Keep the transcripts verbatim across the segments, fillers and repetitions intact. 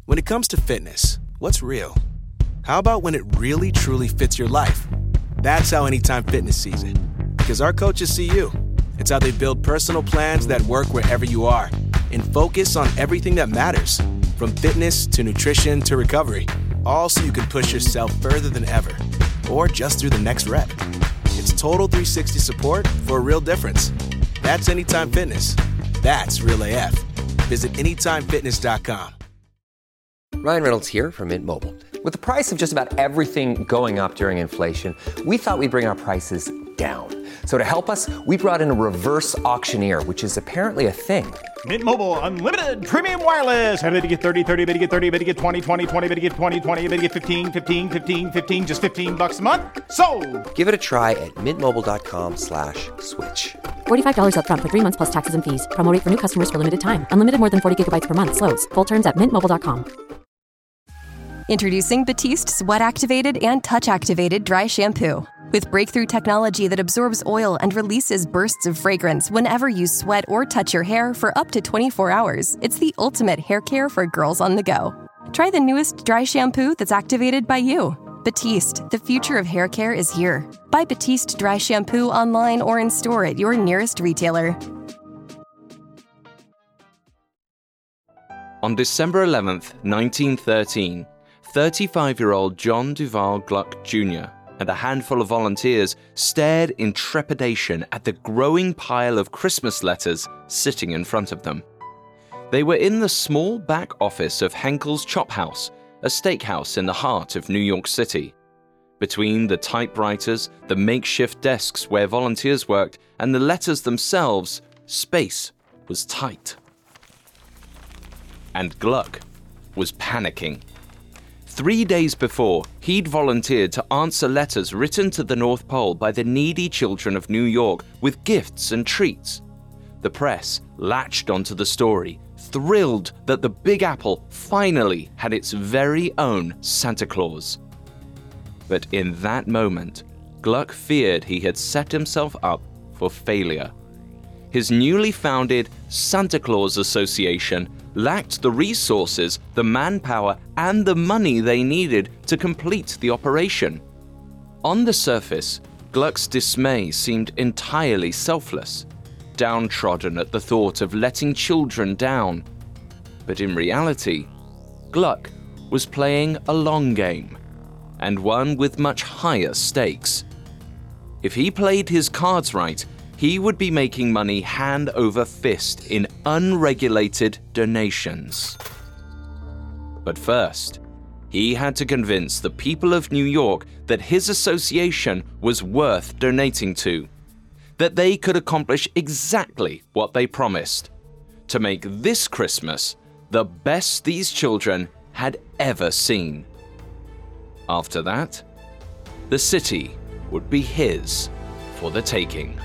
When it comes to fitness, what's real? How about when it really truly fits your life? That's how Anytime Fitness sees it. Because our coaches see you. It's how they build personal plans that work wherever you are and focus on everything that matters, from fitness to nutrition to recovery, all so you can push yourself further than ever, or just through the next rep. It's total three sixty support for a real difference. That's Anytime Fitness. That's Real A F. Visit anytime fitness dot com. Ryan Reynolds here from Mint Mobile. With the price of just about everything going up during inflation, we thought we'd bring our prices down. So to help us, we brought in a reverse auctioneer, which is apparently a thing. Mint Mobile Unlimited Premium Wireless. How to get thirty, thirty, how to get thirty, how to get twenty, twenty, twenty, how to get twenty, twenty, how to get fifteen, fifteen, fifteen, fifteen, just fifteen bucks a month? Sold! Give it a try at mintmobile.com slash switch. forty-five dollars up front for three months plus taxes and fees. Promo rate for new customers for limited time. Unlimited more than forty gigabytes per month slows. Full terms at mint mobile dot com. Introducing Batiste Sweat Activated and Touch Activated Dry Shampoo. With breakthrough technology that absorbs oil and releases bursts of fragrance whenever you sweat or touch your hair for up to twenty-four hours, it's the ultimate hair care for girls on the go. Try the newest dry shampoo that's activated by you. Batiste, the future of hair care is here. Buy Batiste Dry Shampoo online or in store at your nearest retailer. On December eleventh, nineteen thirteen, thirty-five-year-old John Duval Gluck Junior and a handful of volunteers stared in trepidation at the growing pile of Christmas letters sitting in front of them. They were in the small back office of Henkel's Chop House, a steakhouse in the heart of New York City. Between the typewriters, the makeshift desks where volunteers worked, and the letters themselves, space was tight. And Gluck was panicking. Three days before, he'd volunteered to answer letters written to the North Pole by the needy children of New York with gifts and treats. The press latched onto the story, thrilled that the Big Apple finally had its very own Santa Claus. But in that moment, Gluck feared he had set himself up for failure. His newly founded Santa Claus Association lacked the resources, the manpower, and the money they needed to complete the operation. On the surface, Gluck's dismay seemed entirely selfless, downtrodden at the thought of letting children down. But in reality, Gluck was playing a long game, and one with much higher stakes. If he played his cards right, he would be making money hand over fist in unregulated donations. But first, he had to convince the people of New York that his association was worth donating to, that they could accomplish exactly what they promised, to make this Christmas the best these children had ever seen. After that, the city would be his for the taking.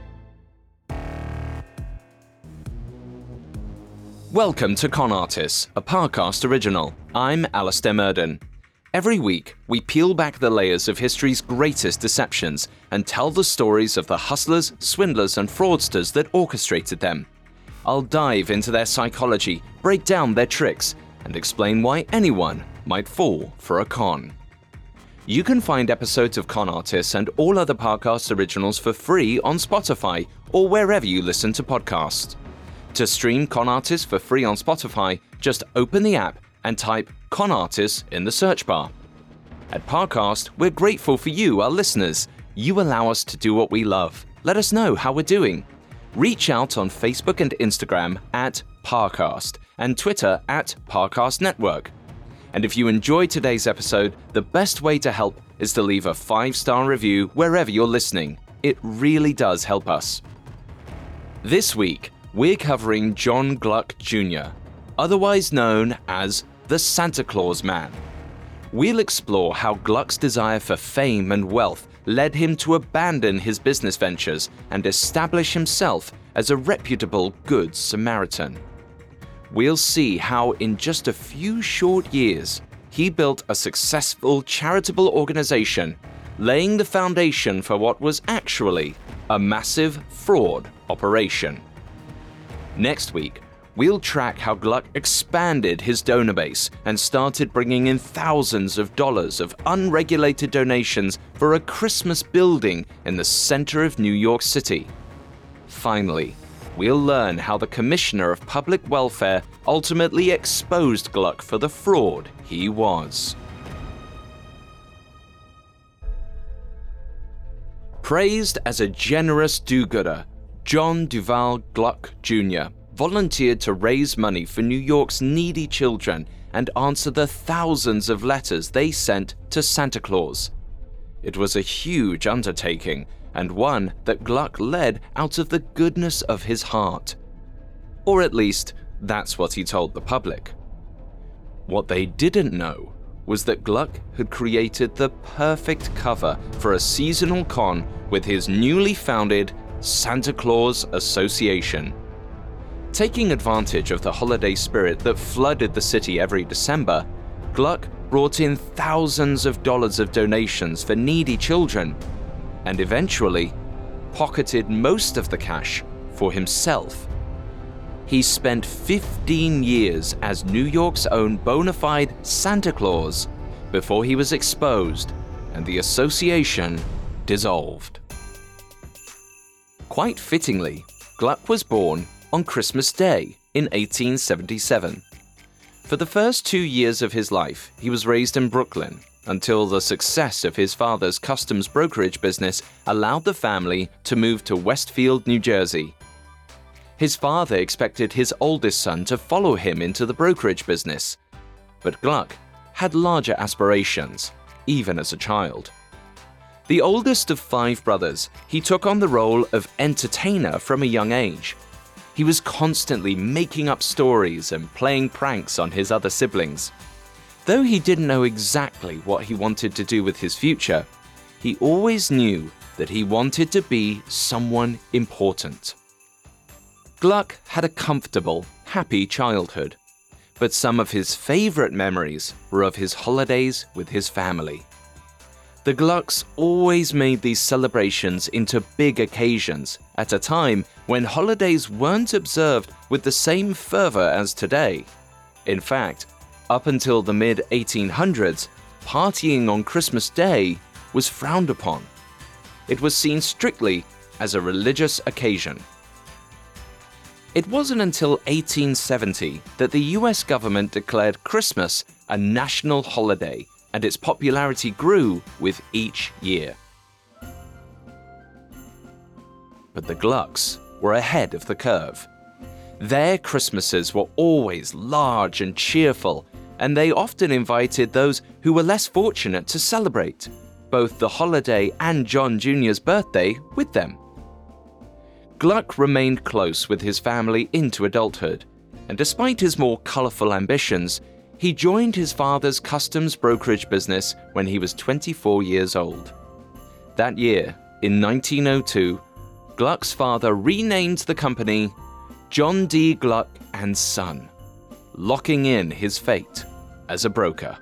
Welcome to Con Artists, a Parcast original. I'm Alastair Murden. Every week, we peel back the layers of history's greatest deceptions and tell the stories of the hustlers, swindlers, and fraudsters that orchestrated them. I'll dive into their psychology, break down their tricks, and explain why anyone might fall for a con. You can find episodes of Con Artists and all other Parcast originals for free on Spotify or wherever you listen to podcasts. To stream Con Artists for free on Spotify, just open the app and type Con Artists in the search bar. At Parcast, we're grateful for you, our listeners. You allow us to do what we love. Let us know how we're doing. Reach out on Facebook and Instagram at Parcast and Twitter at Parcast Network. And if you enjoyed today's episode, the best way to help is to leave a five-star review wherever you're listening. It really does help us. This week, we're covering John Gluck Junior, otherwise known as the Santa Claus Man. We'll explore how Gluck's desire for fame and wealth led him to abandon his business ventures and establish himself as a reputable Good Samaritan. We'll see how in just a few short years, he built a successful charitable organization, laying the foundation for what was actually a massive fraud operation. Next week, we'll track how Gluck expanded his donor base and started bringing in thousands of dollars of unregulated donations for a Christmas building in the center of New York City. Finally, we'll learn how the Commissioner of Public Welfare ultimately exposed Gluck for the fraud he was. Praised as a generous do-gooder, John Duval Gluck Junior volunteered to raise money for New York's needy children and answer the thousands of letters they sent to Santa Claus. It was a huge undertaking, and one that Gluck led out of the goodness of his heart. Or at least, that's what he told the public. What they didn't know was that Gluck had created the perfect cover for a seasonal con with his newly founded Santa Claus Association. Taking advantage of the holiday spirit that flooded the city every December, Gluck brought in thousands of dollars of donations for needy children, and eventually pocketed most of the cash for himself. He spent fifteen years as New York's own bona fide Santa Claus before he was exposed and the association dissolved. Quite fittingly, Gluck was born on Christmas Day in eighteen seventy-seven. For the first two years of his life, he was raised in Brooklyn until the success of his father's customs brokerage business allowed the family to move to Westfield, New Jersey. His father expected his oldest son to follow him into the brokerage business, but Gluck had larger aspirations, even as a child. The oldest of five brothers, he took on the role of entertainer from a young age. He was constantly making up stories and playing pranks on his other siblings. Though he didn't know exactly what he wanted to do with his future, he always knew that he wanted to be someone important. Gluck had a comfortable, happy childhood, but some of his favorite memories were of his holidays with his family. The Glucks always made these celebrations into big occasions at a time when holidays weren't observed with the same fervor as today. In fact, up until the mid eighteen hundreds, partying on Christmas Day was frowned upon. It was seen strictly as a religious occasion. It wasn't until eighteen seventy that the U S government declared Christmas a national holiday, and its popularity grew with each year. But the Glucks were ahead of the curve. Their Christmases were always large and cheerful, and they often invited those who were less fortunate to celebrate both the holiday and John Junior's birthday with them. Gluck remained close with his family into adulthood, and despite his more colorful ambitions, he joined his father's customs brokerage business when he was twenty-four years old. That year, in nineteen oh two, Gluck's father renamed the company John D. Gluck and Son, locking in his fate as a broker.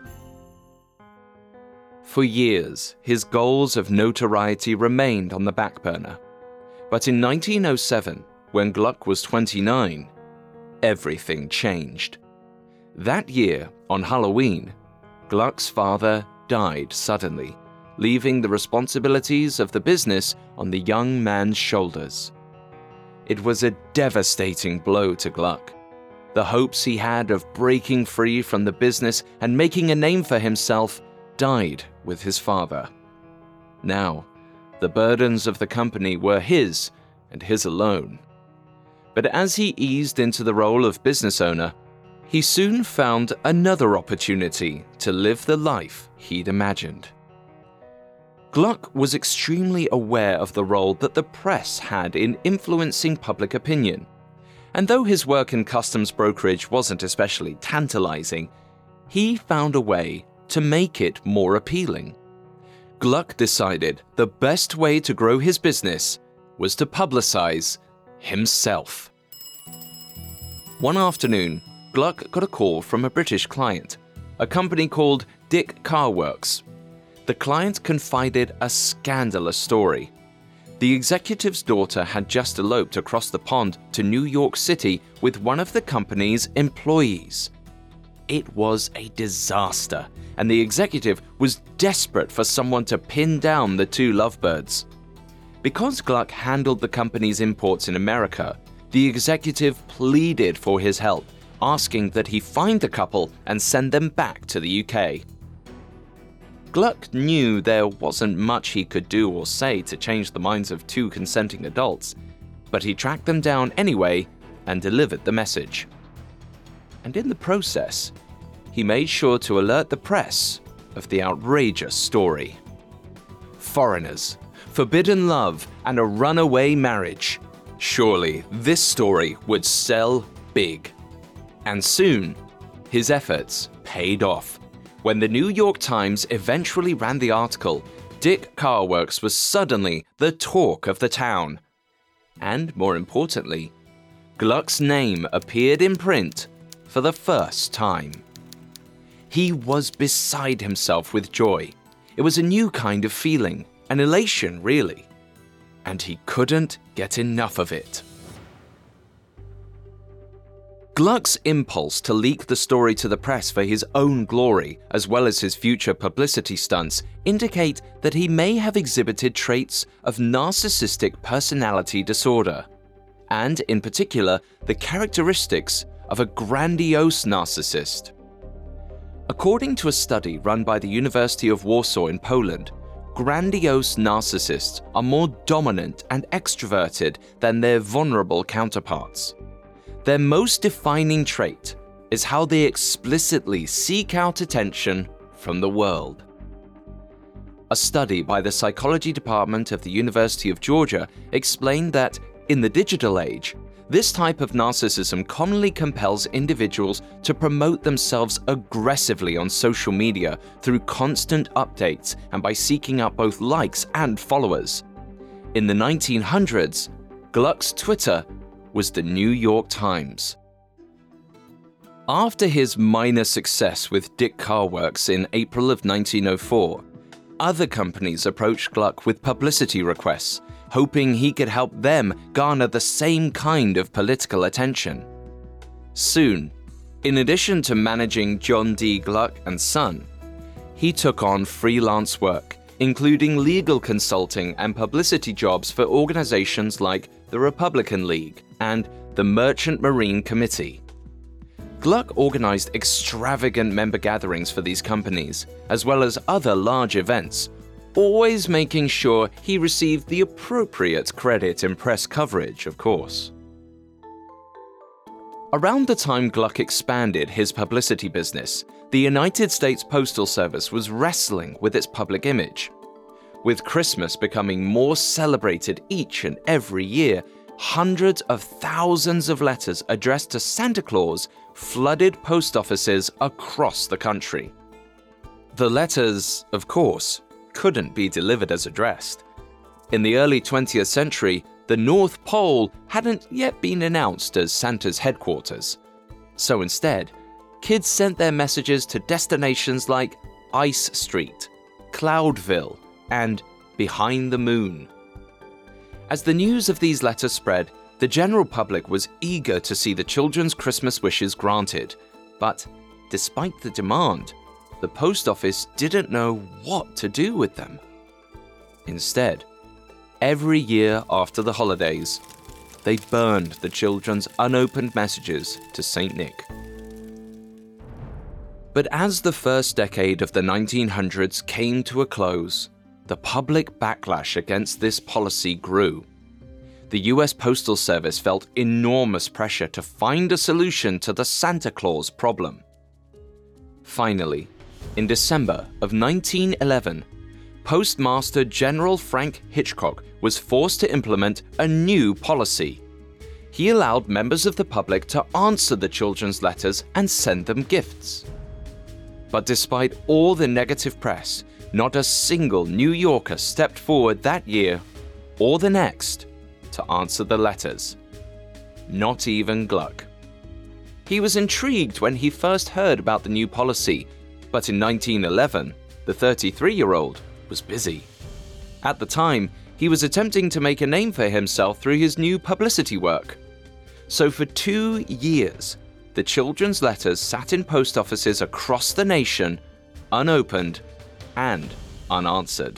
For years, his goals of notoriety remained on the back burner. But in nineteen oh seven, when Gluck was twenty-nine, everything changed. That year, on Halloween, Gluck's father died suddenly, leaving the responsibilities of the business on the young man's shoulders. It was a devastating blow to Gluck. The hopes he had of breaking free from the business and making a name for himself died with his father. Now, the burdens of the company were his and his alone. But as he eased into the role of business owner, he soon found another opportunity to live the life he'd imagined. Gluck was extremely aware of the role that the press had in influencing public opinion, and though his work in customs brokerage wasn't especially tantalizing, he found a way to make it more appealing. Gluck decided the best way to grow his business was to publicize himself. One afternoon, Gluck got a call from a British client, a company called Dick Car Works. The client confided a scandalous story. the executive's daughter had just eloped across the pond to New York City with one of the company's employees. It was a disaster, and the executive was desperate for someone to pin down the two lovebirds. Because Gluck handled the company's imports in America, the executive pleaded for his help, asking that he find the couple and send them back to the U K. Gluck knew there wasn't much he could do or say to change the minds of two consenting adults, but he tracked them down anyway and delivered the message. And in the process, he made sure to alert the press of the outrageous story. Foreigners, forbidden love, and a runaway marriage. Surely this story would sell big. And soon, his efforts paid off. When the New York Times eventually ran the article, Dick Car Works was suddenly the talk of the town. And more importantly, Gluck's name appeared in print for the first time. He was beside himself with joy. It was a new kind of feeling, an elation really. And he couldn't get enough of it. Gluck's impulse to leak the story to the press for his own glory, as well as his future publicity stunts, indicate that he may have exhibited traits of narcissistic personality disorder, and in particular, the characteristics of a grandiose narcissist. According to a study run by the University of Warsaw in Poland, grandiose narcissists are more dominant and extroverted than their vulnerable counterparts. Their most defining trait is how they explicitly seek out attention from the world. A study by the psychology department of the University of Georgia explained that, in the digital age, this type of narcissism commonly compels individuals to promote themselves aggressively on social media through constant updates and by seeking out both likes and followers. In the nineteen hundreds, Gluck's Twitter was the New York Times. After his minor success with Dick Car Works in April of nineteen oh four, other companies approached Gluck with publicity requests, hoping he could help them garner the same kind of political attention. Soon, in addition to managing John D. Gluck and Son, he took on freelance work, including legal consulting and publicity jobs for organizations like the Republican League and the Merchant Marine Committee. Gluck organized extravagant member gatherings for these companies, as well as other large events, always making sure he received the appropriate credit and press coverage, of course. Around the time Gluck expanded his publicity business, the United States Postal Service was wrestling with its public image. With Christmas becoming more celebrated each and every year, hundreds of thousands of letters addressed to Santa Claus flooded post offices across the country. The letters, of course, couldn't be delivered as addressed. In the early twentieth century, the North Pole hadn't yet been announced as Santa's headquarters. So instead, kids sent their messages to destinations like Ice Street, Cloudville, and Behind the Moon. As the news of these letters spread, the general public was eager to see the children's Christmas wishes granted. But despite the demand, the post office didn't know what to do with them. Instead, every year after the holidays, they burned the children's unopened messages to Saint Nick. But as the first decade of the nineteen hundreds came to a close, the public backlash against this policy grew. The U S Postal Service felt enormous pressure to find a solution to the Santa Claus problem. Finally, in December of nineteen eleven, Postmaster General Frank Hitchcock was forced to implement a new policy. He allowed members of the public to answer the children's letters and send them gifts. But despite all the negative press, not a single New Yorker stepped forward that year or the next to answer the letters. Not even Gluck. He was intrigued when he first heard about the new policy, but in nineteen eleven, the thirty-three-year-old was busy. At the time, he he was attempting to make a name for himself through his new publicity work. So for two years, the children's letters sat in post offices across the nation, unopened and unanswered.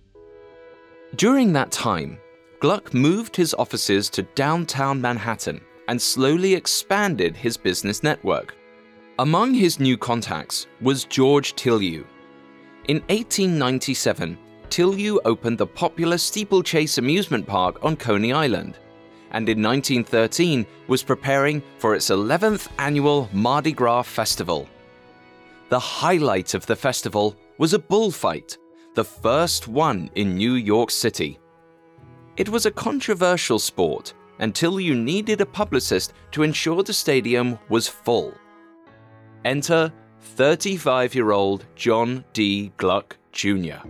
During that time, Gluck moved his offices to downtown Manhattan and slowly expanded his business network. Among his new contacts was George Tilliou. In eighteen ninety-seven, Tilliou opened the popular Steeplechase amusement park on Coney Island, and in nineteen thirteen was preparing for its eleventh annual Mardi Gras festival. The highlight of the festival was a bullfight, the first one in New York City. It was a controversial sport until you needed a publicist to ensure the stadium was full. Enter thirty-five-year-old John D. Gluck Junior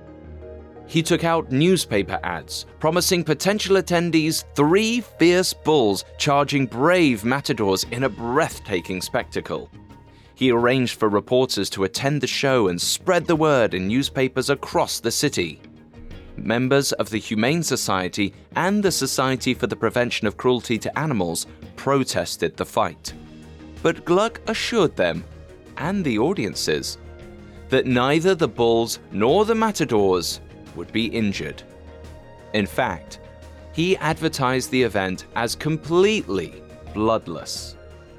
He took out newspaper ads promising potential attendees three fierce bulls charging brave matadors in a breathtaking spectacle. He arranged for reporters to attend the show and spread the word in newspapers across the city. Members of the Humane Society and the Society for the Prevention of Cruelty to Animals protested the fight. But Gluck assured them, and the audiences, that neither the bulls nor the matadors would be injured. In fact, he advertised the event as completely bloodless.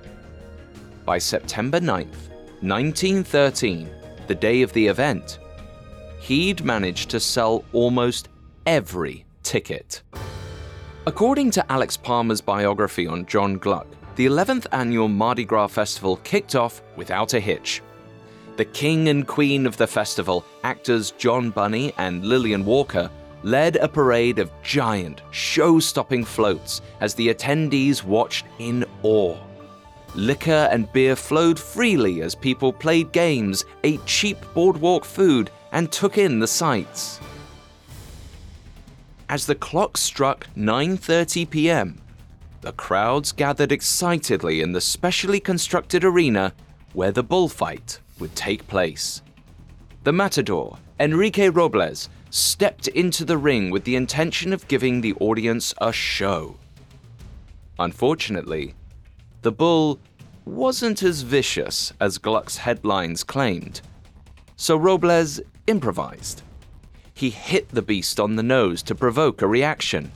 By September ninth, nineteen thirteen, the day of the event, he'd managed to sell almost every ticket. According to Alex Palmer's biography on John Gluck, the eleventh annual Mardi Gras festival kicked off without a hitch. The king and queen of the festival, actors John Bunny and Lillian Walker, led a parade of giant, show-stopping floats as the attendees watched in awe. Liquor and beer flowed freely as people played games, ate cheap boardwalk food, and took in the sights. As the clock struck nine thirty p.m., the crowds gathered excitedly in the specially constructed arena where the bullfight would take place. The matador, Enrique Robles, stepped into the ring with the intention of giving the audience a show. Unfortunately, the bull wasn't as vicious as Gluck's headlines claimed, so Robles improvised. He hit the beast on the nose to provoke a reaction.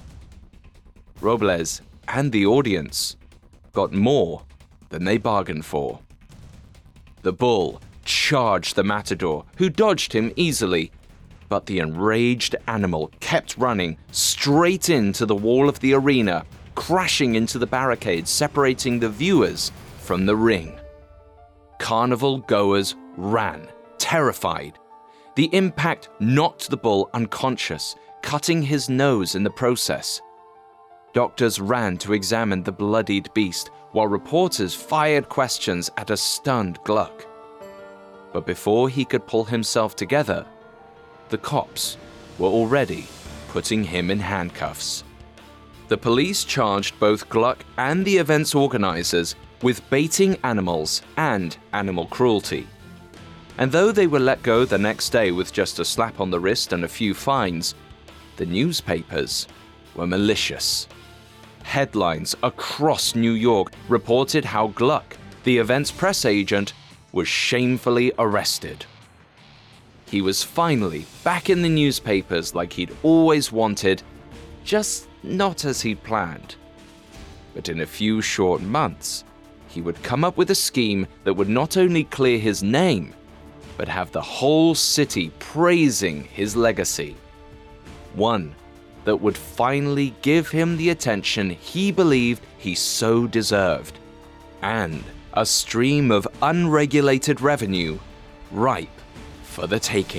Robles and the audience got more than they bargained for. The bull charged the matador, who dodged him easily, but the enraged animal kept running straight into the wall of the arena, crashing into the barricades separating the viewers from the ring. Carnival goers ran, terrified. The impact knocked the bull unconscious, cutting his nose in the process. Doctors ran to examine the bloodied beast, while reporters fired questions at a stunned Gluck. But before he could pull himself together, the cops were already putting him in handcuffs. The police charged both Gluck and the event's organizers with baiting animals and animal cruelty. And though they were let go the next day with just a slap on the wrist and a few fines, the newspapers were malicious. Headlines across New York reported how Gluck, the event's press agent, was shamefully arrested. He was finally back in the newspapers like he'd always wanted, just not as he'd planned. But in a few short months, he would come up with a scheme that would not only clear his name, but have the whole city praising his legacy. One that would finally give him the attention he believed he so deserved, and a stream of unregulated revenue ripe for the taking.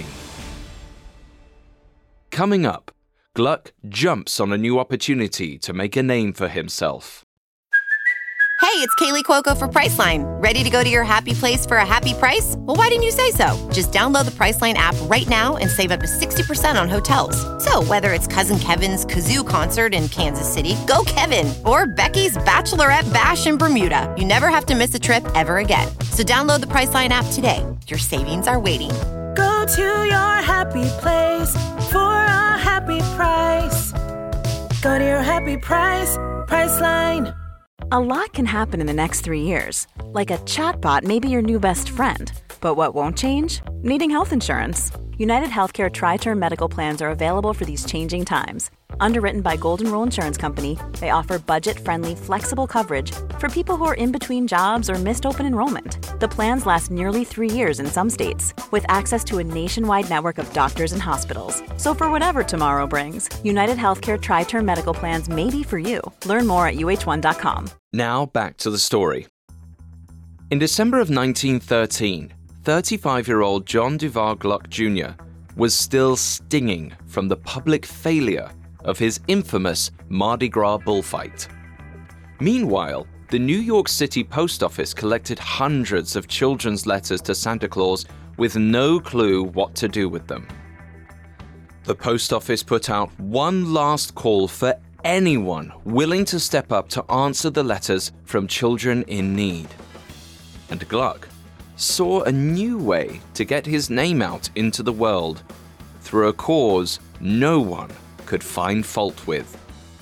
Coming up, Gluck jumps on a new opportunity to make a name for himself. Hey, it's Kaylee Cuoco for Priceline. Ready to go to your happy place for a happy price? Well, why didn't you say so? Just download the Priceline app right now and save up to sixty percent on hotels. So whether it's Cousin Kevin's Kazoo Concert in Kansas City, go Kevin, or Becky's Bachelorette Bash in Bermuda, you never have to miss a trip ever again. So download the Priceline app today. Your savings are waiting. Go to your happy place for a happy price. Go to your happy price, Priceline. A lot can happen in the next three years. Like a chatbot may be your new best friend. But what won't change? Needing health insurance. United Healthcare Tri-Term Medical Plans are available for these changing times. Underwritten by Golden Rule Insurance Company, they offer budget-friendly, flexible coverage for people who are in between jobs or missed open enrollment. The plans last nearly three years in some states, with access to a nationwide network of doctors and hospitals. So for whatever tomorrow brings, United Healthcare Tri-Term Medical Plans may be for you. Learn more at U H one dot com. Now back to the story. In December of nineteen thirteen, thirty-five-year-old John Duval Gluck Junior was still stinging from the public failure of his infamous Mardi Gras bullfight. Meanwhile, the New York City Post Office collected hundreds of children's letters to Santa Claus with no clue what to do with them. The post office put out one last call for anyone willing to step up to answer the letters from children in need. And Gluck saw a new way to get his name out into the world through a cause no one could find fault with.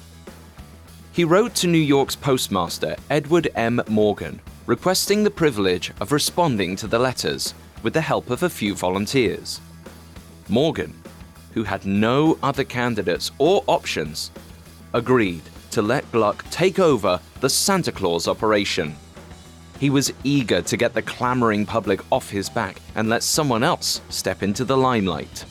He wrote to New York's postmaster, Edward M. Morgan, requesting the privilege of responding to the letters with the help of a few volunteers. Morgan, who had no other candidates or options, agreed to let Gluck take over the Santa Claus operation. He was eager to get the clamoring public off his back and let someone else step into the limelight.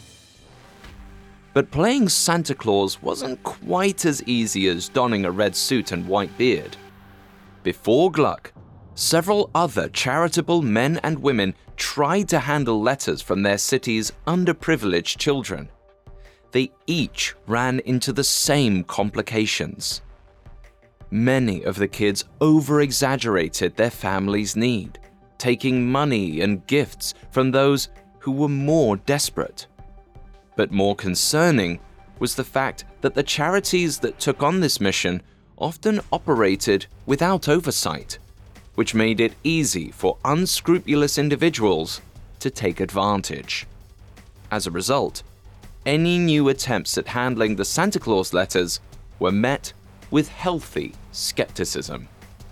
But playing Santa Claus wasn't quite as easy as donning a red suit and white beard. Before Gluck, several other charitable men and women tried to handle letters from their city's underprivileged children. They each ran into the same complications. Many of the kids over-exaggerated their family's need, taking money and gifts from those who were more desperate. But more concerning was the fact that the charities that took on this mission often operated without oversight, which made it easy for unscrupulous individuals to take advantage. As a result, any new attempts at handling the Santa Claus letters were met with healthy skepticism.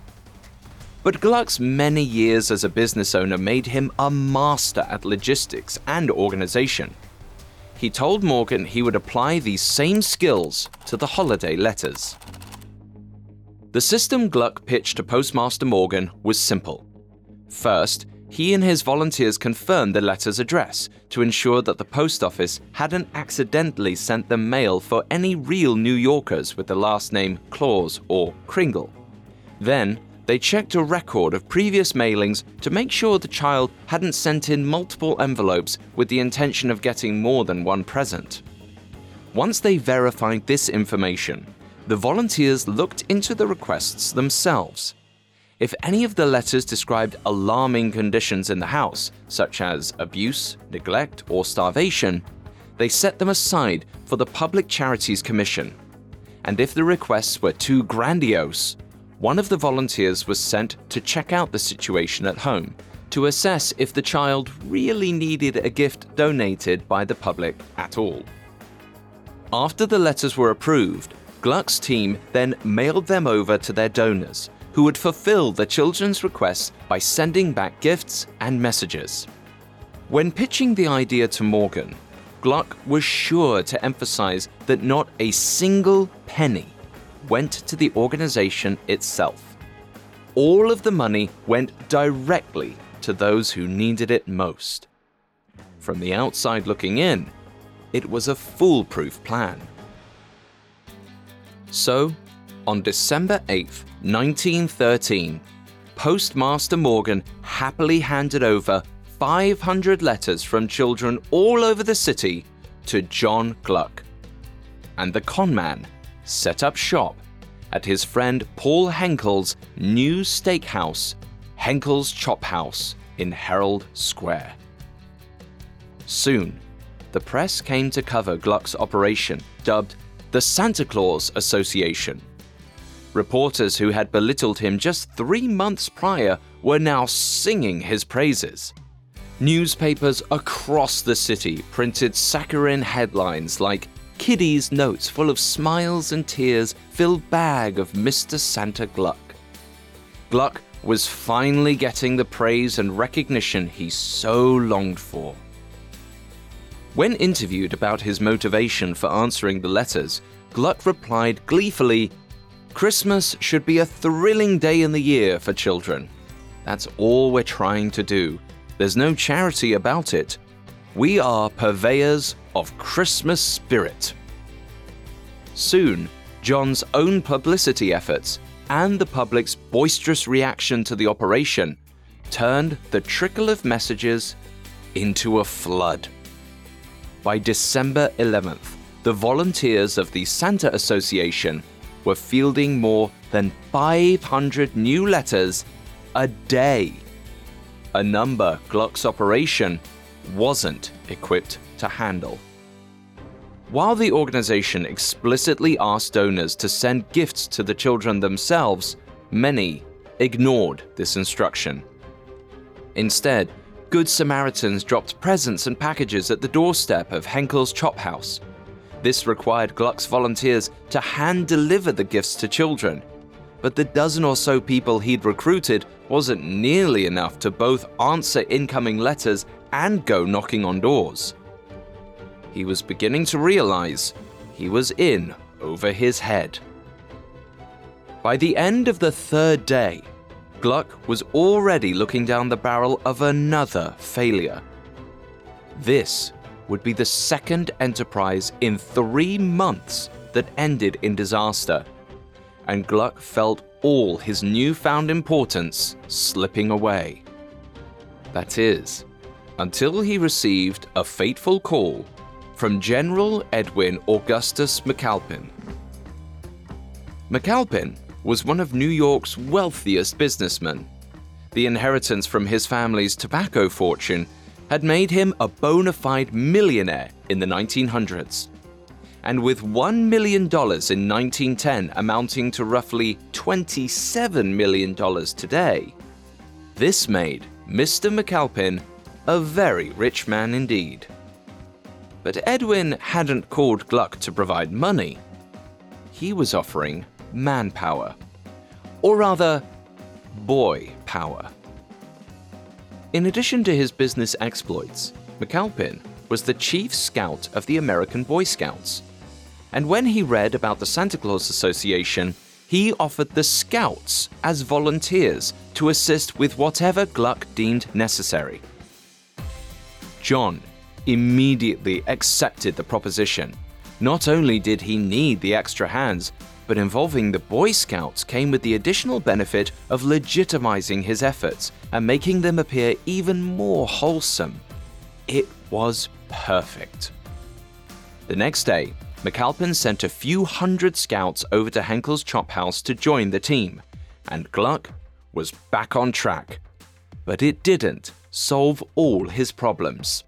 But Gluck's many years as a business owner made him a master at logistics and organization. He told Morgan he would apply these same skills to the holiday letters. The system Gluck pitched to Postmaster Morgan was simple. First, he and his volunteers confirmed the letter's address to ensure that the post office hadn't accidentally sent them mail for any real New Yorkers with the last name Claus or Kringle. Then, they checked a record of previous mailings to make sure the child hadn't sent in multiple envelopes with the intention of getting more than one present. Once they verified this information, the volunteers looked into the requests themselves. If any of the letters described alarming conditions in the house, such as abuse, neglect, or starvation, they set them aside for the Public Charities Commission. And if the requests were too grandiose, one of the volunteers was sent to check out the situation at home to assess if the child really needed a gift donated by the public at all. After the letters were approved, Gluck's team then mailed them over to their donors, who would fulfill the children's requests by sending back gifts and messages. When pitching the idea to Morgan, Gluck was sure to emphasize that not a single penny went to the organization itself. All of the money went directly to those who needed it most. From the outside looking in, it was a foolproof plan. So, on December eighth, nineteen thirteen, Postmaster Morgan happily handed over five hundred letters from children all over the city to John Gluck. And the conman set up shop at his friend Paul Henkel's new steakhouse, Henkel's Chop House in Herald Square. Soon, the press came to cover Gluck's operation, dubbed the Santa Claus Association. Reporters who had belittled him just three months prior were now singing his praises. Newspapers across the city printed saccharine headlines like "Kiddies' notes full of smiles and tears fill bag of Mister Santa Gluck." Gluck was finally getting the praise and recognition he so longed for. When interviewed about his motivation for answering the letters, Gluck replied gleefully, "Christmas should be a thrilling day in the year for children. That's all we're trying to do. There's no charity about it. We are purveyors of Christmas spirit." Soon, John's own publicity efforts and the public's boisterous reaction to the operation turned the trickle of messages into a flood. By December eleventh, the volunteers of the Santa Association were fielding more than five hundred new letters a day, a number Gluck's operation wasn't equipped to handle. While the organization explicitly asked donors to send gifts to the children themselves, many ignored this instruction. Instead, Good Samaritans dropped presents and packages at the doorstep of Henkel's Chop House. This required Gluck's volunteers to hand-deliver the gifts to children, but the dozen or so people he'd recruited wasn't nearly enough to both answer incoming letters and go knocking on doors. He was beginning to realize he was in over his head. By the end of the third day, Gluck was already looking down the barrel of another failure. This would be the second enterprise in three months that ended in disaster, and Gluck felt all his newfound importance slipping away. That is, until he received a fateful call from General Edwin Augustus McAlpin. McAlpin was one of New York's wealthiest businessmen. The inheritance from his family's tobacco fortune had made him a bona fide millionaire in the nineteen hundreds. And with one million dollars in nineteen ten amounting to roughly twenty-seven million dollars today, this made Mister McAlpin a very rich man indeed. But Edwin hadn't called Gluck to provide money. He was offering manpower, or rather, boy power. In addition to his business exploits, McAlpin was the chief scout of the American Boy Scouts. And when he read about the Santa Claus Association, he offered the Scouts as volunteers to assist with whatever Gluck deemed necessary. John immediately accepted the proposition. Not only did he need the extra hands, but involving the Boy Scouts came with the additional benefit of legitimizing his efforts and making them appear even more wholesome. It was perfect. The next day, McAlpin sent a few hundred scouts over to Henkel's Chop House to join the team, and Gluck was back on track. But it didn't solve all his problems.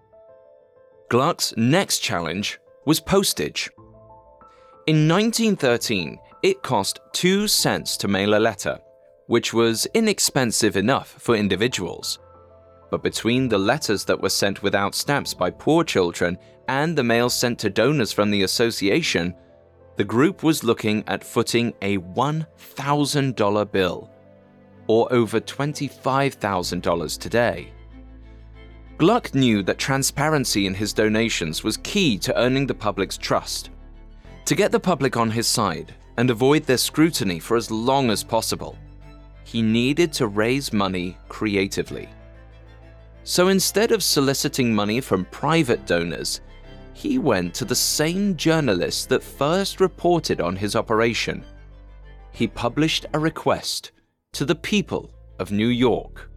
Gluck's next challenge was postage. In nineteen thirteen, it cost two cents to mail a letter, which was inexpensive enough for individuals. But between the letters that were sent without stamps by poor children and the mail sent to donors from the association, the group was looking at footing a one thousand dollar bill, or over twenty-five thousand dollars today. Gluck knew that transparency in his donations was key to earning the public's trust. To get the public on his side and avoid their scrutiny for as long as possible, he needed to raise money creatively. So instead of soliciting money from private donors, he went to the same journalists that first reported on his operation. He published a request to the people of New York.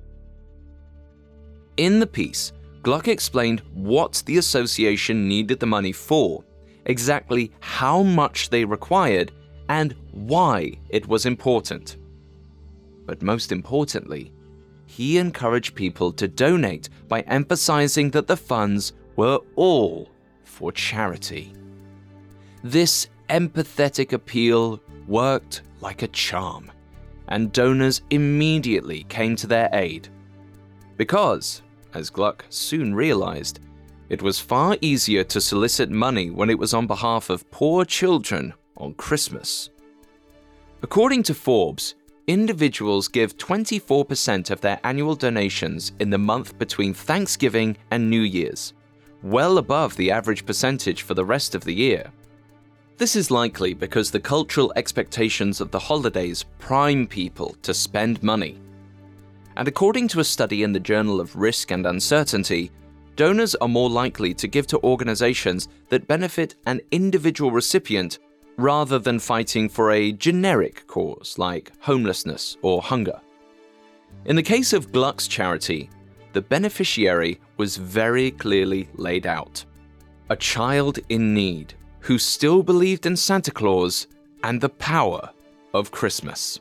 In the piece, Gluck explained what the association needed the money for, exactly how much they required, and why it was important. But most importantly, he encouraged people to donate by emphasizing that the funds were all for charity. This empathetic appeal worked like a charm, and donors immediately came to their aid. Because, as Gluck soon realized, it was far easier to solicit money when it was on behalf of poor children on Christmas. According to Forbes, individuals give twenty-four percent of their annual donations in the month between Thanksgiving and New Year's, well above the average percentage for the rest of the year. This is likely because the cultural expectations of the holidays prime people to spend money. And according to a study in the Journal of Risk and Uncertainty, donors are more likely to give to organizations that benefit an individual recipient rather than fighting for a generic cause like homelessness or hunger. In the case of Gluck's charity, the beneficiary was very clearly laid out. A child in need who still believed in Santa Claus and the power of Christmas.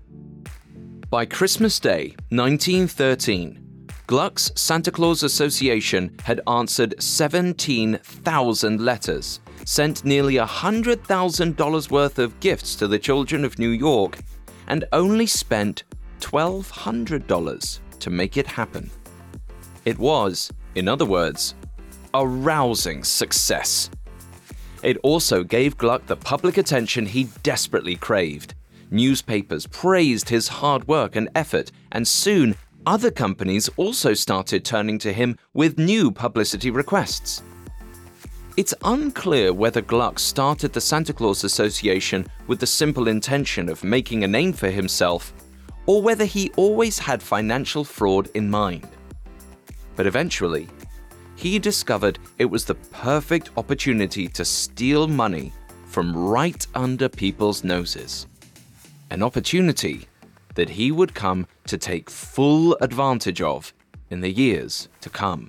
By Christmas Day, nineteen thirteen, Gluck's Santa Claus Association had answered seventeen thousand letters, sent nearly one hundred thousand dollars worth of gifts to the children of New York, and only spent twelve hundred dollars to make it happen. It was, in other words, a rousing success. It also gave Gluck the public attention he desperately craved. Newspapers praised his hard work and effort, and soon other companies also started turning to him with new publicity requests. It's unclear whether Gluck started the Santa Claus Association with the simple intention of making a name for himself, or whether he always had financial fraud in mind. But eventually, he discovered it was the perfect opportunity to steal money from right under people's noses. An opportunity that he would come to take full advantage of in the years to come.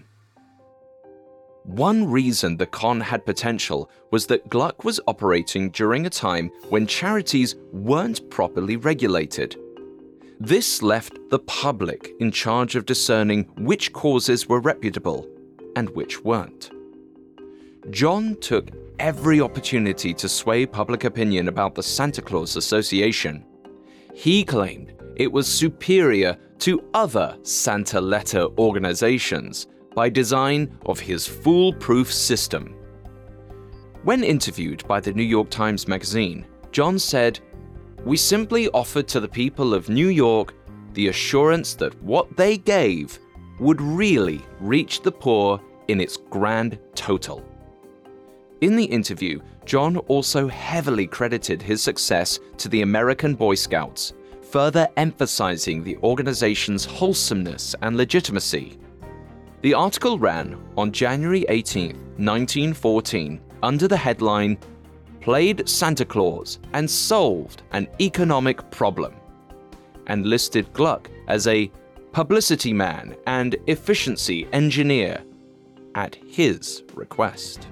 One reason the con had potential was that Gluck was operating during a time when charities weren't properly regulated. This left the public in charge of discerning which causes were reputable and which weren't. John took every opportunity to sway public opinion about the Santa Claus Association. He claimed it was superior to other Santa letter organizations by design of his foolproof system. When interviewed by the New York Times Magazine, John said, "We simply offered to the people of New York the assurance that what they gave would really reach the poor in its grand total." In the interview, John also heavily credited his success to the American Boy Scouts, further emphasizing the organization's wholesomeness and legitimacy. The article ran on January eighteenth, nineteen fourteen, under the headline, "Played Santa Claus and Solved an Economic Problem," and listed Gluck as a publicity man and efficiency engineer at his request.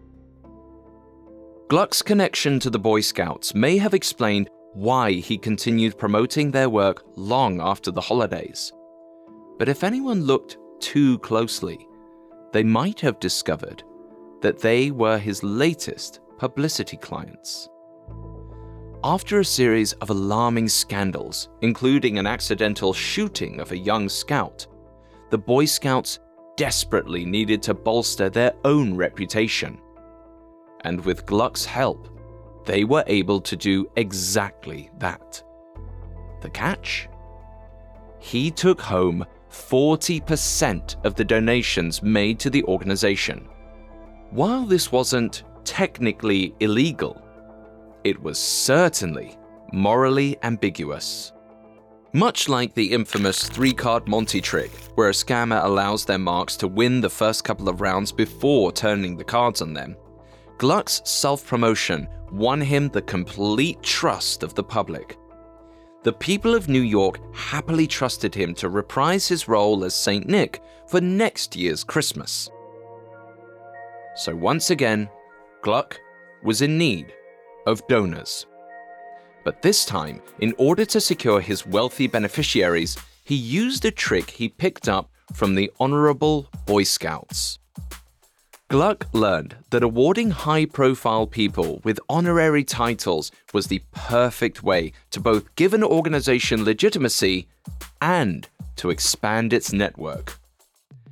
Gluck's connection to the Boy Scouts may have explained why he continued promoting their work long after the holidays. But if anyone looked too closely, they might have discovered that they were his latest publicity clients. After a series of alarming scandals, including an accidental shooting of a young scout, the Boy Scouts desperately needed to bolster their own reputation. And with Gluck's help, they were able to do exactly that. The catch? He took home forty percent of the donations made to the organization. While this wasn't technically illegal, it was certainly morally ambiguous. Much like the infamous three-card Monty trick, where a scammer allows their marks to win the first couple of rounds before turning the cards on them, Gluck's self-promotion won him the complete trust of the public. The people of New York happily trusted him to reprise his role as Saint Nick for next year's Christmas. So once again, Gluck was in need of donors. But this time, in order to secure his wealthy beneficiaries, he used a trick he picked up from the Honorable Boy Scouts. Gluck learned that awarding high-profile people with honorary titles was the perfect way to both give an organization legitimacy and to expand its network.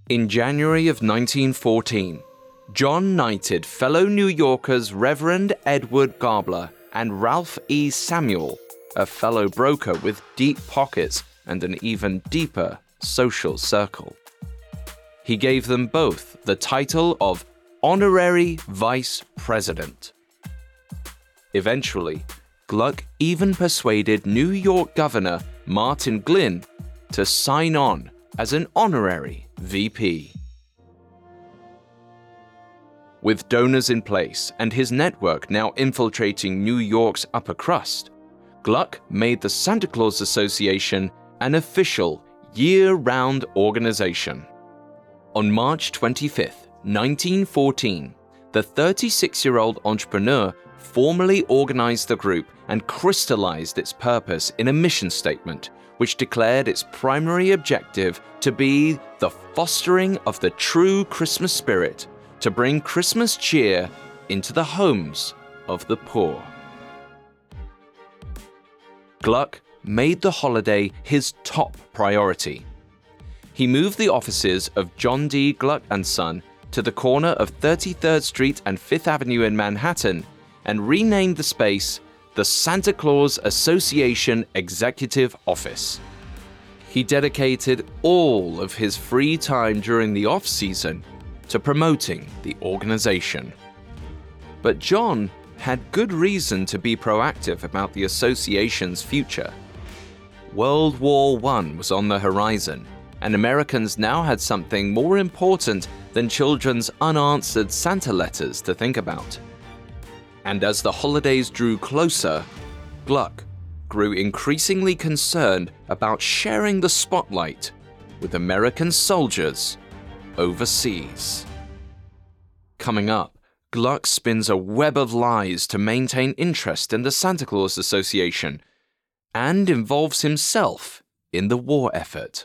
In January of nineteen fourteen, John knighted fellow New Yorkers Reverend Edward Gabler and Ralph E. Samuel, a fellow broker with deep pockets and an even deeper social circle. He gave them both the title of Honorary Vice President. Eventually, Gluck even persuaded New York Governor Martin Glynn to sign on as an honorary V P. With donors in place and his network now infiltrating New York's upper crust, Gluck made the Santa Claus Association an official, year-round organization. On March twenty-fifth, nineteen fourteen, the thirty-six-year-old entrepreneur formally organized the group and crystallized its purpose in a mission statement, which declared its primary objective to be the fostering of the true Christmas spirit, to bring Christmas cheer into the homes of the poor. Gluck made the holiday his top priority. He moved the offices of John D. Gluck and Son to the corner of thirty-third Street and Fifth Avenue in Manhattan and renamed the space the Santa Claus Association Executive Office. He dedicated all of his free time during the off-season to promoting the organization. But John had good reason to be proactive about the association's future. World War One was on the horizon, and Americans now had something more important than children's unanswered Santa letters to think about. And as the holidays drew closer, Gluck grew increasingly concerned about sharing the spotlight with American soldiers overseas. Coming up, Gluck spins a web of lies to maintain interest in the Santa Claus Association and involves himself in the war effort.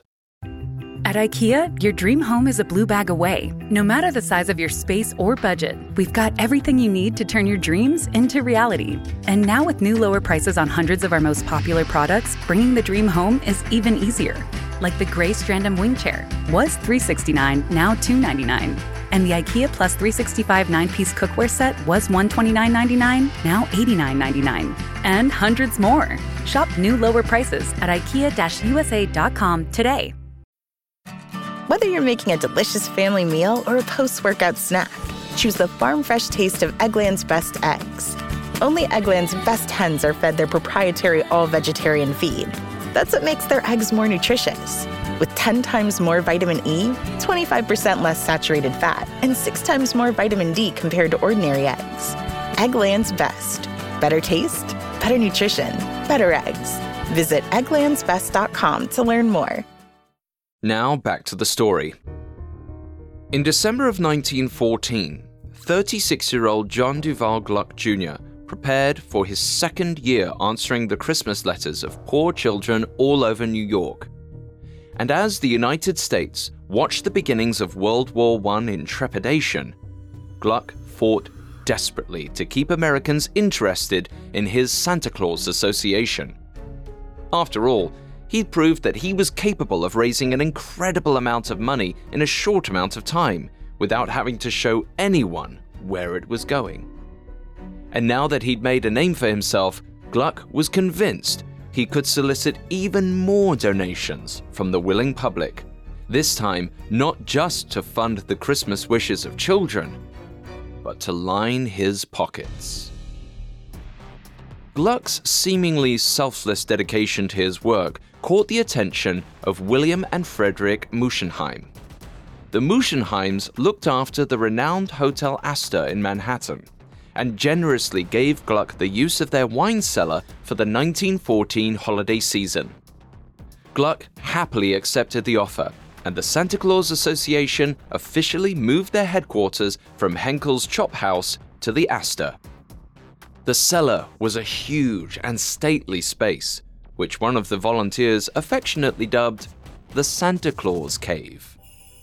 At IKEA, your dream home is a blue bag away. No matter the size of your space or budget, we've got everything you need to turn your dreams into reality. And now with new lower prices on hundreds of our most popular products, bringing the dream home is even easier. Like the gray Strandom wing chair, was three hundred sixty-nine dollars, now two hundred ninety-nine dollars. And the IKEA Plus three sixty-five nine-piece cookware set was one hundred twenty-nine dollars and ninety-nine cents, now eighty-nine dollars and ninety-nine cents. And hundreds more. Shop new lower prices at ikea U S A dot com today. Whether you're making a delicious family meal or a post-workout snack, choose the farm-fresh taste of Eggland's Best Eggs. Only Eggland's best hens are fed their proprietary all-vegetarian feed. That's what makes their eggs more nutritious. With ten times more vitamin E, twenty-five percent less saturated fat, and six times more vitamin D compared to ordinary eggs. Eggland's Best. Better taste, better nutrition, better eggs. Visit egglands best dot com to learn more. Now back to the story. In December of nineteen fourteen, thirty-six-year-old John Duval Gluck Junior prepared for his second year answering the Christmas letters of poor children all over New York. And as the United States watched the beginnings of World War One in trepidation, Gluck fought desperately to keep Americans interested in his Santa Claus Association. After all, he'd proved that he was capable of raising an incredible amount of money in a short amount of time without having to show anyone where it was going. And now that he'd made a name for himself, Gluck was convinced he could solicit even more donations from the willing public, this time not just to fund the Christmas wishes of children, but to line his pockets. Gluck's seemingly selfless dedication to his work caught the attention of William and Frederick Muschenheim. The Muschenheims looked after the renowned Hotel Astor in Manhattan and generously gave Gluck the use of their wine cellar for the nineteen fourteen holiday season. Gluck happily accepted the offer, and the Santa Claus Association officially moved their headquarters from Henkel's Chop House to the Astor. The cellar was a huge and stately space, which one of the volunteers affectionately dubbed the Santa Claus Cave.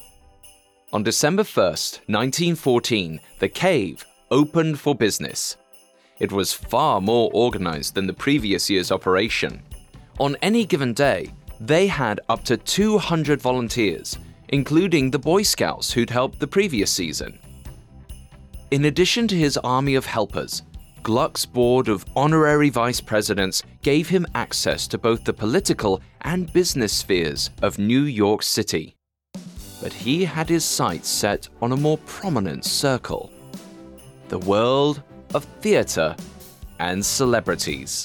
On December first, nineteen fourteen, the cave opened for business. It was far more organized than the previous year's operation. On any given day, they had up to two hundred volunteers, including the Boy Scouts who'd helped the previous season. In addition to his army of helpers, Gluck's board of honorary vice presidents gave him access to both the political and business spheres of New York City. But he had his sights set on a more prominent circle: the world of theater and celebrities.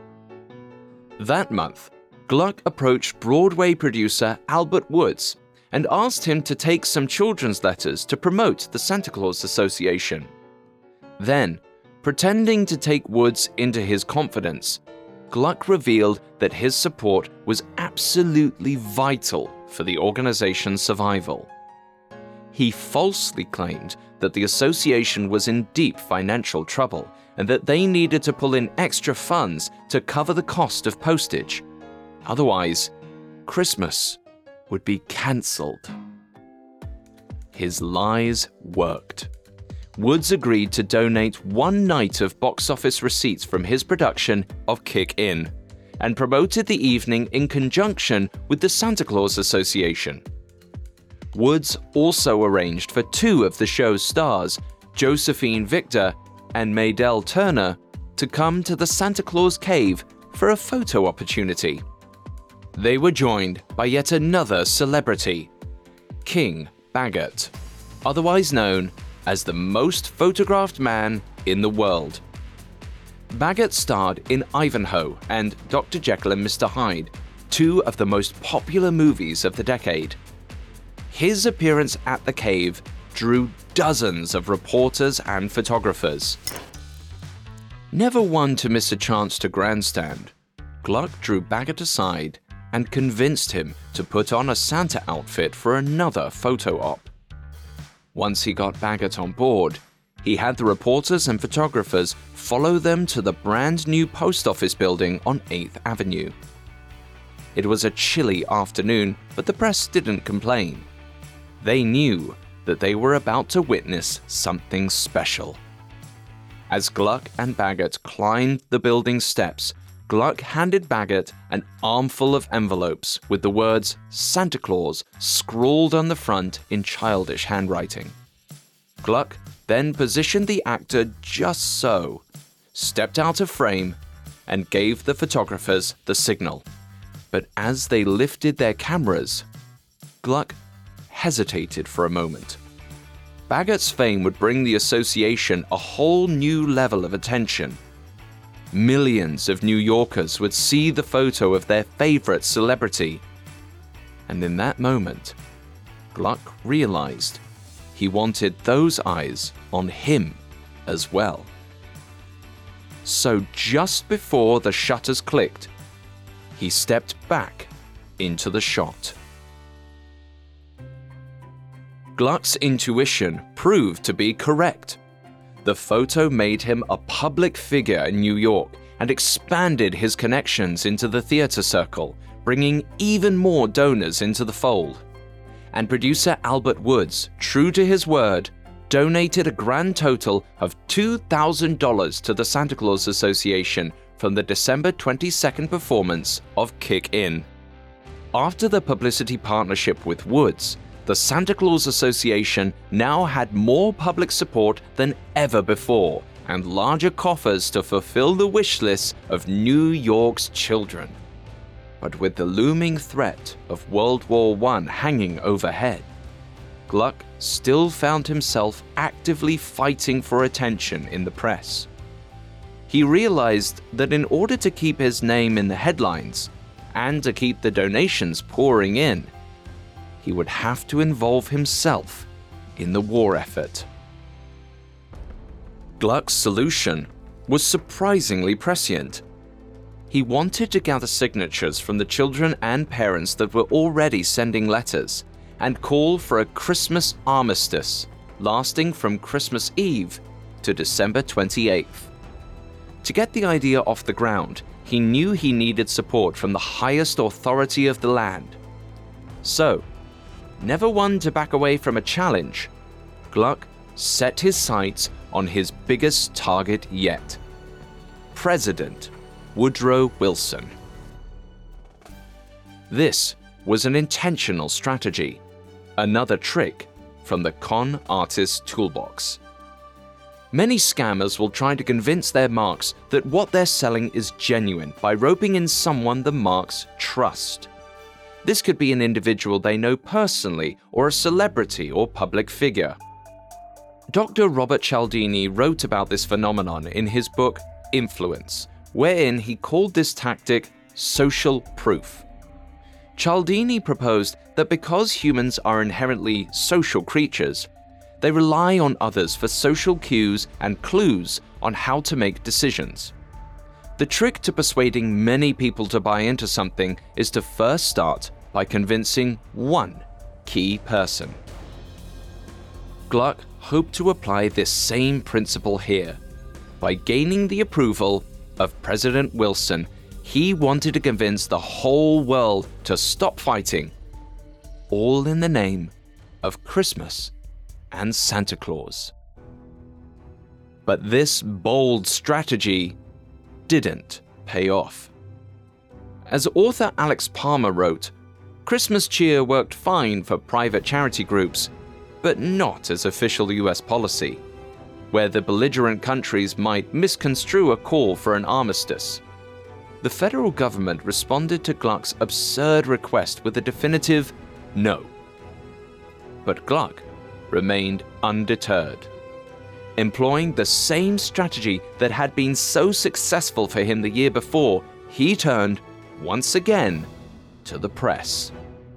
That month, Gluck approached Broadway producer Albert Woods and asked him to take some children's letters to promote the Santa Claus Association. Then, pretending to take Woods into his confidence, Gluck revealed that his support was absolutely vital for the organization's survival. He falsely claimed that the association was in deep financial trouble and that they needed to pull in extra funds to cover the cost of postage. Otherwise, Christmas would be cancelled. His lies worked. Woods agreed to donate one night of box office receipts from his production of Kick In, and promoted the evening in conjunction with the Santa Claus Association. Woods also arranged for two of the show's stars, Josephine Victor and Maydell Turner, to come to the Santa Claus Cave for a photo opportunity. They were joined by yet another celebrity, King Baggett, otherwise known as the most photographed man in the world. Baggett starred in Ivanhoe and Doctor Jekyll and Mister Hyde, two of the most popular movies of the decade. His appearance at the cave drew dozens of reporters and photographers. Never one to miss a chance to grandstand, Gluck drew Baggett aside and convinced him to put on a Santa outfit for another photo op. Once he got Baggett on board, he had the reporters and photographers follow them to the brand new post office building on eighth Avenue. It was a chilly afternoon, but the press didn't complain. They knew that they were about to witness something special. As Gluck and Baggett climbed the building's steps, Gluck handed Baggett an armful of envelopes with the words Santa Claus scrawled on the front in childish handwriting. Gluck then positioned the actor just so, stepped out of frame, and gave the photographers the signal. But as they lifted their cameras, Gluck hesitated for a moment. Baggett's fame would bring the association a whole new level of attention. Millions of New Yorkers would see the photo of their favorite celebrity. And in that moment, Gluck realized he wanted those eyes on him as well. So just before the shutters clicked, he stepped back into the shot. Gluck's intuition proved to be correct. The photo made him a public figure in New York and expanded his connections into the theater circle, bringing even more donors into the fold. And producer Albert Woods, true to his word, donated a grand total of two thousand dollars to the Santa Claus Association from the December twenty-second performance of Kick In. After the publicity partnership with Woods, the Santa Claus Association now had more public support than ever before and larger coffers to fulfill the wish lists of New York's children. But with the looming threat of World War One hanging overhead, Gluck still found himself actively fighting for attention in the press. He realized that in order to keep his name in the headlines and to keep the donations pouring in, he would have to involve himself in the war effort. Gluck's solution was surprisingly prescient. He wanted to gather signatures from the children and parents that were already sending letters and call for a Christmas armistice lasting from Christmas Eve to December twenty-eighth. To get the idea off the ground, he knew he needed support from the highest authority of the land. So, never one to back away from a challenge, Gluck set his sights on his biggest target yet: President Woodrow Wilson. This was an intentional strategy. Another trick from the con artist's toolbox. Many scammers will try to convince their marks that what they're selling is genuine by roping in someone the marks trust. This could be an individual they know personally or a celebrity or public figure. Doctor Robert Cialdini wrote about this phenomenon in his book Influence, wherein he called this tactic social proof. Cialdini proposed that because humans are inherently social creatures, they rely on others for social cues and clues on how to make decisions. The trick to persuading many people to buy into something is to first start by convincing one key person. Gluck hoped to apply this same principle here. By gaining the approval of President Wilson, he wanted to convince the whole world to stop fighting, all in the name of Christmas and Santa Claus. But this bold strategy didn't pay off. As author Alex Palmer wrote, Christmas cheer worked fine for private charity groups, but not as official U S policy, where the belligerent countries might misconstrue a call for an armistice. The federal government responded to Gluck's absurd request with a definitive no. But Gluck remained undeterred. Employing the same strategy that had been so successful for him the year before, he turned, once again, to the press.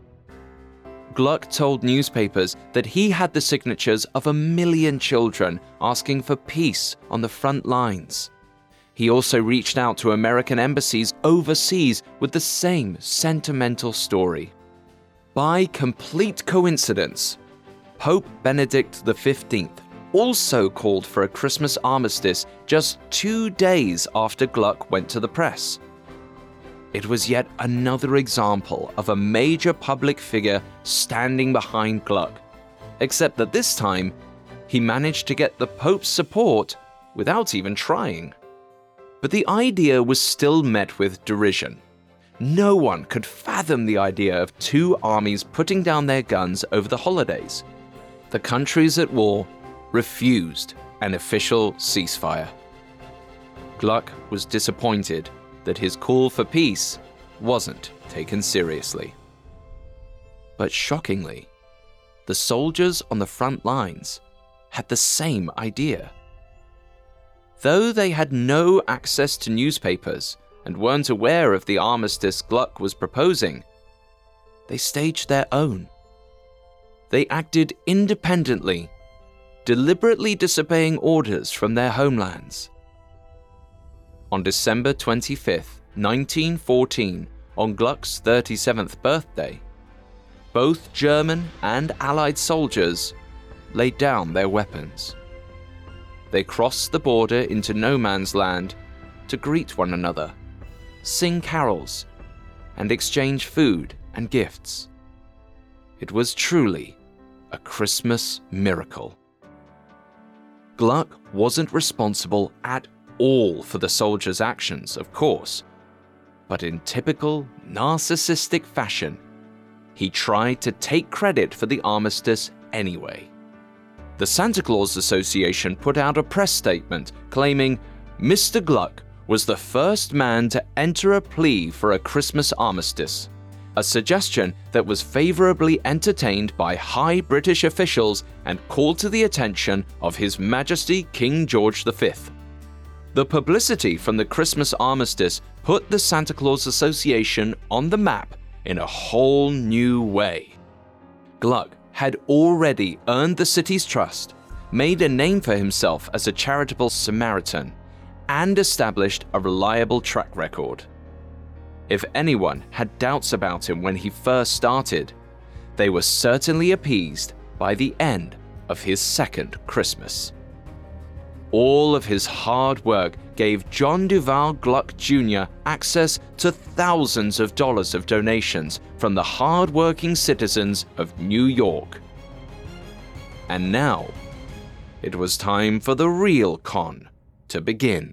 Gluck told newspapers that he had the signatures of a million children asking for peace on the front lines. He also reached out to American embassies overseas with the same sentimental story. By complete coincidence, Pope Benedict the fifteenth also called for a Christmas armistice just two days after Gluck went to the press. It was yet another example of a major public figure standing behind Gluck, except that this time, he managed to get the Pope's support without even trying. But the idea was still met with derision. No one could fathom the idea of two armies putting down their guns over the holidays. The countries at war refused an official ceasefire. Gluck was disappointed that his call for peace wasn't taken seriously. But shockingly, the soldiers on the front lines had the same idea. Though they had no access to newspapers and weren't aware of the armistice Gluck was proposing, they staged their own. They acted independently, deliberately disobeying orders from their homelands. On December twenty-fifth, nineteen fourteen, on Gluck's thirty-seventh birthday, both German and Allied soldiers laid down their weapons. They crossed the border into no man's land to greet one another, sing carols, and exchange food and gifts. It was truly a Christmas miracle. Gluck wasn't responsible at all for the soldiers' actions, of course, but in typical narcissistic fashion, he tried to take credit for the armistice anyway. The Santa Claus Association put out a press statement claiming Mister Gluck was the first man to enter a plea for a Christmas armistice, a suggestion that was favorably entertained by high British officials and called to the attention of His Majesty King George the Fifth. The publicity from the Christmas armistice put the Santa Claus Association on the map in a whole new way. Gluck had already earned the city's trust, made a name for himself as a charitable Samaritan, and established a reliable track record. If anyone had doubts about him when he first started, they were certainly appeased by the end of his second Christmas. All of his hard work gave John Duval Gluck Junior access to thousands of dollars of donations from the hard-working citizens of New York. And now, it was time for the real con to begin.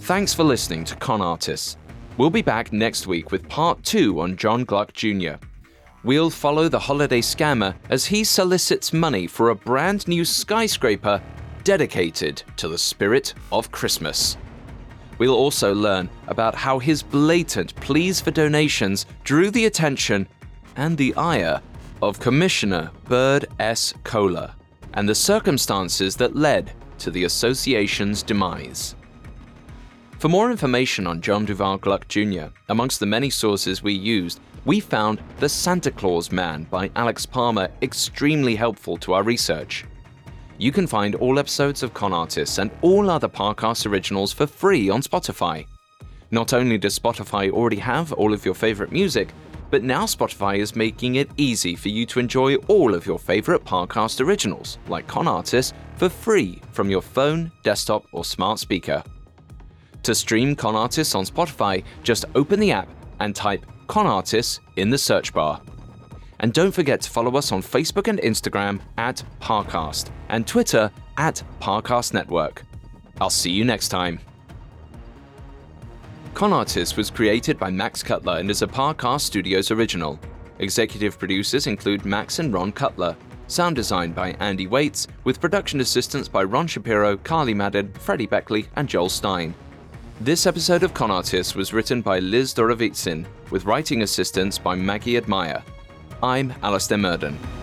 Thanks for listening to Con Artists. We'll be back next week with part two on John Gluck Junior We'll follow the holiday scammer as he solicits money for a brand new skyscraper dedicated to the spirit of Christmas. We'll also learn about how his blatant pleas for donations drew the attention and the ire of Commissioner Bird S. Kohler and the circumstances that led to the association's demise. For more information on John Duval Gluck Junior, amongst the many sources we used, we found The Santa Claus Man by Alex Palmer extremely helpful to our research. You can find all episodes of Con Artists and all other Parcast originals for free on Spotify. Not only does Spotify already have all of your favorite music, but now Spotify is making it easy for you to enjoy all of your favorite Parcast originals, like Con Artists, for free from your phone, desktop, or smart speaker. To stream Con Artists on Spotify, just open the app and type Con Artists in the search bar. And don't forget to follow us on Facebook and Instagram at Parcast and Twitter at Parcast Network. I'll see you next time. Con Artists was created by Max Cutler and is a Parcast Studios original. Executive producers include Max and Ron Cutler. Sound design by Andy Waits, with production assistance by Ron Shapiro, Carly Madden, Freddie Beckley, and Joel Stein. This episode of Con Artists was written by Liz Dorovitsin, with writing assistance by Maggie Admire. I'm Alastair Murden.